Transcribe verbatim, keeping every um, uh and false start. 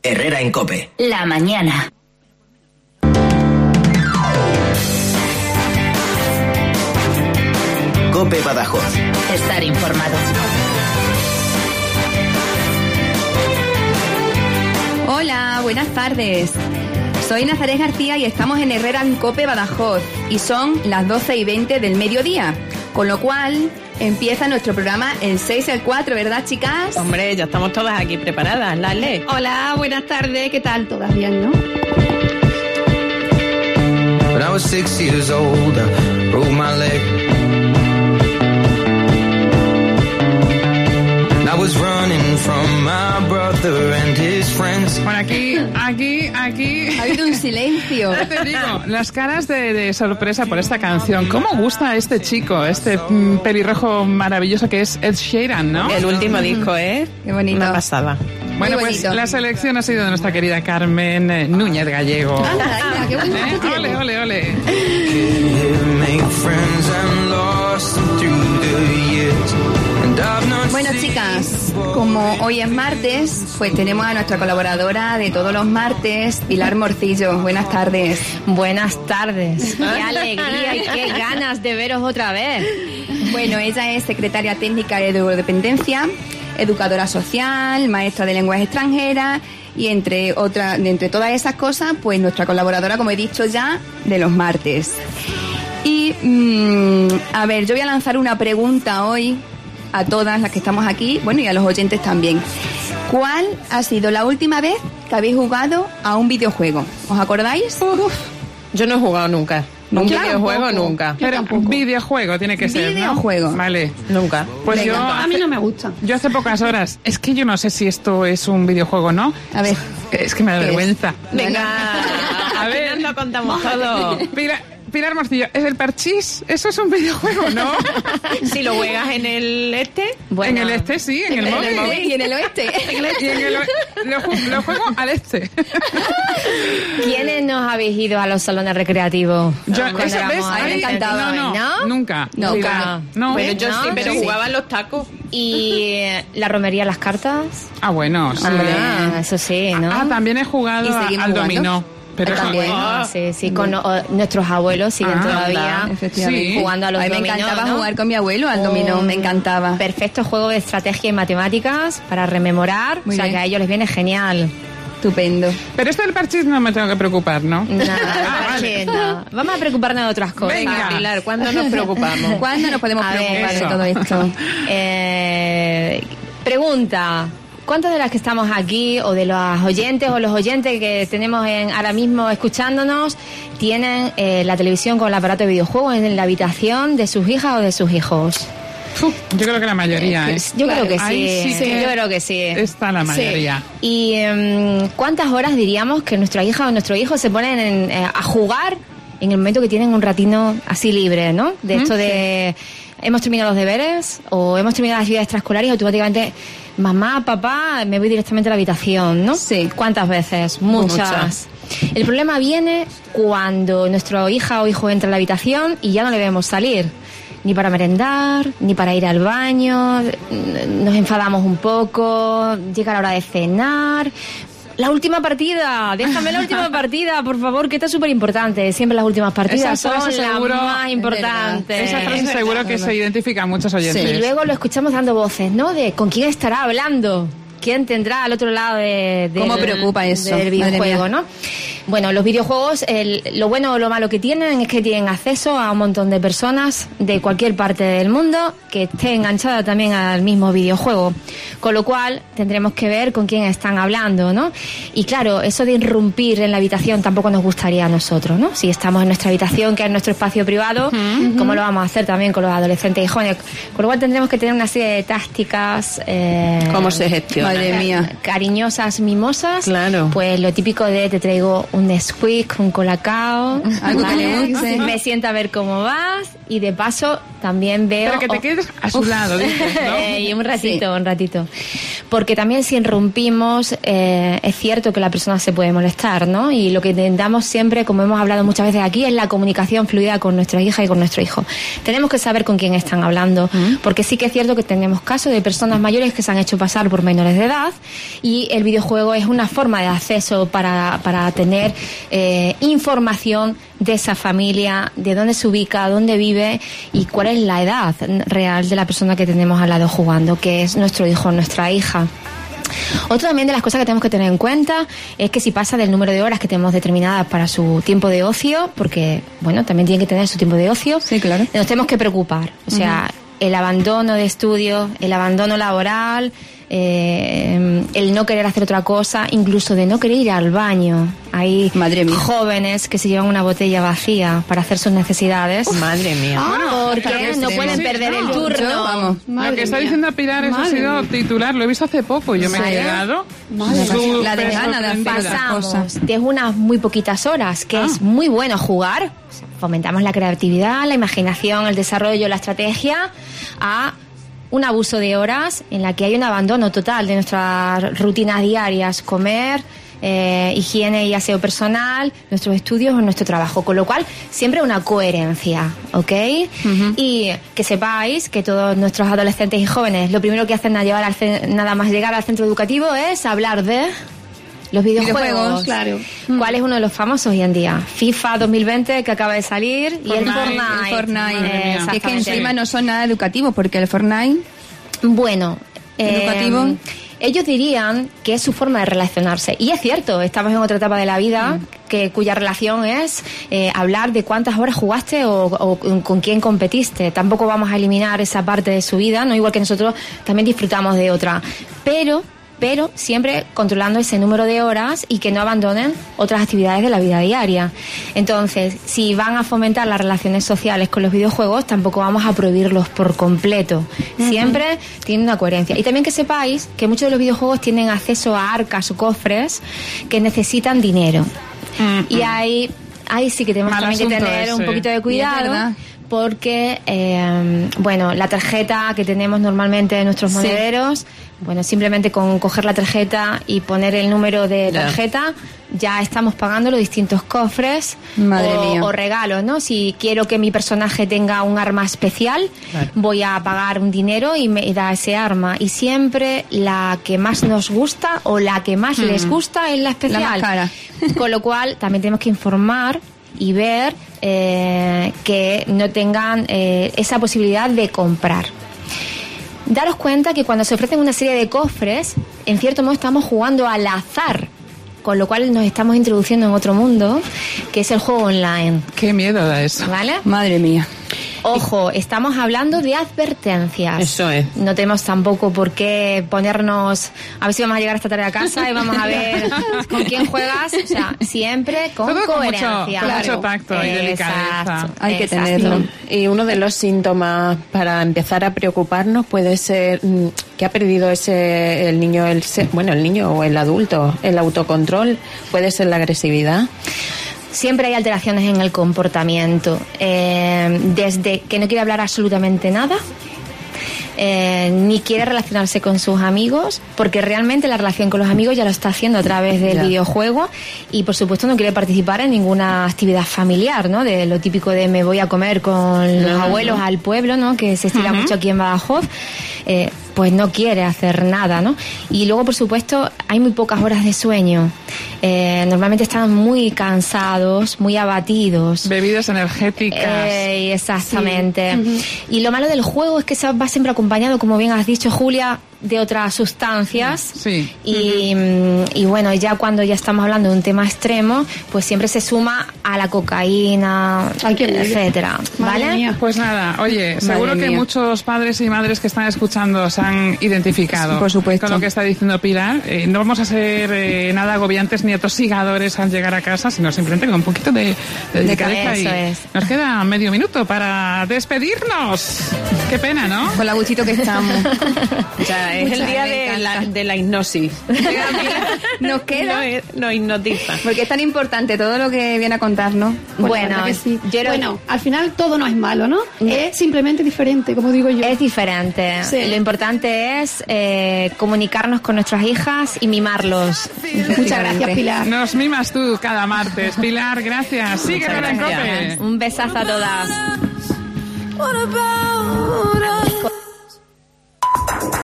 Herrera en COPE. La mañana. COPE Badajoz. Estar informado. Hola, buenas tardes. Soy Nazaret García y estamos en Herrera en COPE Badajoz y son las doce y veinte del mediodía, con lo cual empieza nuestro programa el seis al cuatro, ¿verdad, chicas? Hombre, ya estamos todas aquí preparadas, Lale. Hola, buenas tardes, ¿qué tal? ¿Todas bien, no? When I was six years old, I broke my leg. I was running from my brother and his friends. Bueno, aquí, aquí, aquí... Ha habido un silencio. Ya te digo, las caras de, de sorpresa por esta canción. ¿Cómo gusta a este chico, este mm, pelirrojo maravilloso que es Ed Sheeran, ¿no? El último disco, ¿eh? Qué bonito. Una pasada. Bueno, pues la selección ha sido de nuestra querida Carmen eh, Núñez Gallego. Anda, anda, qué bonito. ¿Eh? Ole, ole, ole. Bueno, chicas, como hoy es martes, pues tenemos a nuestra colaboradora de todos los martes, Pilar Morcillo. Buenas tardes. Buenas tardes. Qué alegría y qué ganas de veros otra vez. Bueno, ella es secretaria técnica de drogodependencia, educadora social, maestra de lenguas extranjeras y entre otras, entre todas esas cosas, pues nuestra colaboradora, como he dicho ya, de los martes. Y, mmm, a ver, yo voy a lanzar una pregunta hoy a todas las que estamos aquí, bueno, y a los oyentes también. ¿Cuál ha sido la última vez que habéis jugado a un videojuego? ¿Os acordáis? Uf, yo no he jugado nunca. Un ¿Nunca? videojuego Tampoco. nunca. Pero un videojuego tiene que ser, ¿no? Videojuego. Vale. Nunca. Pues Venga, yo... A mí no me gusta. Yo hace pocas horas, es que yo no sé si esto es un videojuego o no. A ver. Es que me da ¿Qué es? vergüenza. Venga, A a ver. ver, no contamos todo. Pilar, Pilar Morcillo, ¿es el parchís? ¿Eso es un videojuego, no? Si lo juegas en el este, En el este sí, en el En móvil. el móvil y en el oeste. Y en el o- lo, ju- lo juego al este. ¿Quiénes nos habéis ido a los salones recreativos? Yo, Cuando eso, éramos ¿ves? a mí me Ahí- encantaba, no, no, ¿no? nunca. No, Pilar, nunca. no. pero yo No, sí, pero sí. jugaba en los tacos. ¿Y eh, la romería a las cartas? Ah, bueno, sí. Ah, eso sí, ¿no? Ah, también he jugado Y a- seguimos al jugando. dominó. Pero eso- También. Bueno, sí, sí, con o, nuestros abuelos siguen Ah, todavía Efectivamente. Sí. jugando a los A mí me dominó, encantaba ¿no? jugar con mi abuelo al dominó, Un me encantaba. Perfecto juego de estrategia y matemáticas para rememorar, Muy o sea bien. que a ellos les viene genial. Estupendo. Pero esto del parchís no me tengo que preocupar, ¿no? Nada, Ah, vale. no. Vamos a preocuparnos de otras cosas. Venga. Pilar, ¿cuándo nos preocupamos? ¿Cuándo nos podemos A ver, preocupar de eso. todo esto? Eh, pregunta. ¿Cuántas de las que estamos aquí, o de los oyentes o los oyentes que tenemos en, ahora mismo escuchándonos, tienen eh, la televisión con el aparato de videojuegos en la habitación de sus hijas o de sus hijos? Uf, yo creo que la mayoría, ¿eh? Yo creo que sí. Ahí sí que Yo creo que sí. Está la mayoría. ¿Y em, cuántas horas diríamos que nuestra hija o nuestro hijo se ponen en, eh, a jugar en el momento que tienen un ratito así libre, ¿no? De esto de hemos terminado los deberes o hemos terminado las actividades extraescolares y automáticamente mamá, papá, me voy directamente a la habitación, ¿no? Sí. ¿Cuántas veces? Muchas. Muchas. El problema viene cuando nuestra hija o hijo entra a la habitación y ya no le vemos salir. Ni para merendar, ni para ir al baño, nos enfadamos un poco, llega la hora de cenar. La última partida, déjame la última partida, por favor, que esto es súper importante. Siempre las últimas partidas Esa son frase las seguro- más importantes. Esa frase seguro que se identifica a muchos oyentes. Y luego lo escuchamos dando voces, ¿no? De con quién estará hablando, quién tendrá al otro lado de, del, ¿Cómo preocupa eso? del Madre videojuego, mía. ¿no? Bueno, los videojuegos, el, lo bueno o lo malo que tienen es que tienen acceso a un montón de personas de cualquier parte del mundo que esté enganchada también al mismo videojuego, con lo cual tendremos que ver con quién están hablando, ¿no? Y claro, eso de irrumpir en la habitación tampoco nos gustaría a nosotros, ¿no? Si estamos en nuestra habitación, que es nuestro espacio privado, ¿cómo lo vamos a hacer también con los adolescentes y jóvenes? Con lo cual tendremos que tener una serie de tácticas. Eh, ¿Cómo se gestiona? Madre mía. Cariñosas, mimosas. Claro. Pues lo típico de te traigo un un Nesquik, un Colacao. Algo que le guste. Me siento a ver cómo vas y de paso también veo... Pero que te oh, quedes a su lado, dices, ¿no? Eh, y un ratito, Sí. un ratito. Porque también si irrumpimos, eh, es cierto que la persona se puede molestar, ¿no? Y lo que intentamos siempre, como hemos hablado muchas veces aquí, es la comunicación fluida con nuestra hija y con nuestro hijo. Tenemos que saber con quién están hablando, porque sí que es cierto que tenemos casos de personas mayores que se han hecho pasar por menores de edad y el videojuego es una forma de acceso para, para tener eh, información de esa familia, de dónde se ubica, dónde vive y cuál es la edad real de la persona que tenemos al lado jugando, que es nuestro hijo o nuestra hija. Otra también de las cosas que tenemos que tener en cuenta es que si pasa del número de horas que tenemos determinadas para su tiempo de ocio, porque, bueno, también tiene que tener su tiempo de ocio, Sí, claro. nos tenemos que preocupar. O sea, uh-huh. el abandono de estudios, el abandono laboral, eh, el no querer hacer otra cosa, incluso de no querer ir al baño. Hay Madre mía. jóvenes que se llevan una botella vacía para hacer sus necesidades. Madre mía. Porque pero no que pueden sí, perder el no, turno. yo, vamos. Lo que está diciendo Pilar, eso ha Madre sido mía. titular. Lo he visto hace poco y yo me he Sí. quedado. Madre súper La de gana de hacer sorprendida. las Pasamos cosas. de unas muy poquitas horas, que Ah. es muy bueno jugar, fomentamos la creatividad, la imaginación, el desarrollo, la estrategia, a un abuso de horas en la que hay un abandono total de nuestras rutinas diarias, comer, eh, higiene y aseo personal, nuestros estudios o nuestro trabajo, con lo cual siempre una coherencia, ¿ok? Uh-huh. Y que sepáis que todos nuestros adolescentes y jóvenes lo primero que hacen a llevar al ce- nada más llegar al centro educativo es hablar de los videojuegos. Videojuegos, claro. ¿Cuál es uno de los famosos hoy en día? FIFA dos mil veinte, que acaba de salir, y el Fortnite. Fortnite. El Fortnite. Madre mía. Y es que Exactamente. encima no son nada educativos, porque el Fortnite... Bueno, eh, ¿Educativo? ellos dirían que es su forma de relacionarse. Y es cierto, estamos en otra etapa de la vida que cuya relación es eh, hablar de cuántas horas jugaste o, o con quién competiste. Tampoco vamos a eliminar esa parte de su vida, no igual que nosotros también disfrutamos de otra. Pero... pero siempre controlando ese número de horas y que no abandonen otras actividades de la vida diaria. Entonces, si van a fomentar las relaciones sociales con los videojuegos, tampoco vamos a prohibirlos por completo. Uh-huh. Siempre tiene una coherencia. Y también que sepáis que muchos de los videojuegos tienen acceso a arcas o cofres que necesitan dinero. Uh-huh. Y ahí, ahí sí que tenemos Mal también que tener ese. un poquito de cuidado. Porque, eh, bueno, la tarjeta que tenemos normalmente en nuestros monederos, sí. bueno, simplemente con coger la tarjeta y poner el número de tarjeta, ya, ya estamos pagando los distintos cofres Madre o, mía. o regalos, ¿no? Si quiero que mi personaje tenga un arma especial, claro. voy a pagar un dinero y me da ese arma. Y siempre la que más nos gusta o la que más mm. les gusta es la especial. La más cara. Con lo cual, también tenemos que informar y ver eh, que no tengan eh, esa posibilidad de comprar. Daros cuenta que cuando se ofrecen una serie de cofres, en cierto modo estamos jugando al azar, con lo cual nos estamos introduciendo en otro mundo, que es el juego online. Qué miedo da eso. ¿Vale? Madre mía. Ojo, estamos hablando de advertencias. Eso es. No tenemos tampoco por qué ponernos... A ver si vamos a llegar esta tarde a casa y vamos a ver con quién juegas. O sea, siempre con Todo coherencia. Con mucho, con mucho tacto y delicadeza. Exacto, Hay que exacto. tenerlo. Y uno de los síntomas para empezar a preocuparnos puede ser mm, que ha perdido ese el niño, el bueno, el niño o el adulto, el autocontrol, puede ser la agresividad. Siempre hay alteraciones en el comportamiento, eh, desde que no quiere hablar absolutamente nada, eh, ni quiere relacionarse con sus amigos, porque realmente la relación con los amigos ya lo está haciendo a través del ya. videojuego, y por supuesto no quiere participar en ninguna actividad familiar, ¿no? De lo típico de me voy a comer con los uh-huh. abuelos al pueblo, ¿no? Que se estila uh-huh. mucho aquí en Badajoz. Eh, pues no quiere hacer nada, ¿no? Y luego, por supuesto, hay muy pocas horas de sueño. Eh, normalmente están muy cansados, muy abatidos. Bebidas energéticas. Eh, exactamente. Sí. Uh-huh. Y lo malo del juego es que se va siempre acompañado, como bien has dicho, Julia, de otras sustancias. Sí. Y, uh-huh. y bueno, ya cuando ya estamos hablando de un tema extremo, pues siempre se suma a la cocaína, etcétera. ¿Vale? Mía. Pues nada, oye, Madre seguro que mía. muchos padres y madres que están escuchando se han identificado Por supuesto. con lo que está diciendo Pilar. Eh, no vamos a ser eh, nada agobiantes ni atosigadores al llegar a casa, sino simplemente con un poquito de, de delicadeza. Eso y es. Nos queda medio minuto para despedirnos. Qué pena, ¿no? Con la gustito que estamos. Ya encanta, es Muchas, el día me de la, encanta. de la hipnosis. Nos queda, Nos, nos hipnotiza. porque es tan importante todo lo que viene a contarnos. Pues la Bueno, verdad que sí. yo lo- Bueno, al final todo no es malo, ¿no? No. Es simplemente diferente, como digo yo. Es diferente. Sí. Lo importante es eh, comunicarnos con nuestras hijas y mimarlos. Muchas gracias, Pilar. Nos mimas tú cada martes. Pilar, gracias. Sigue Muchas en gracias. Cope. Un besazo a todas. What about us?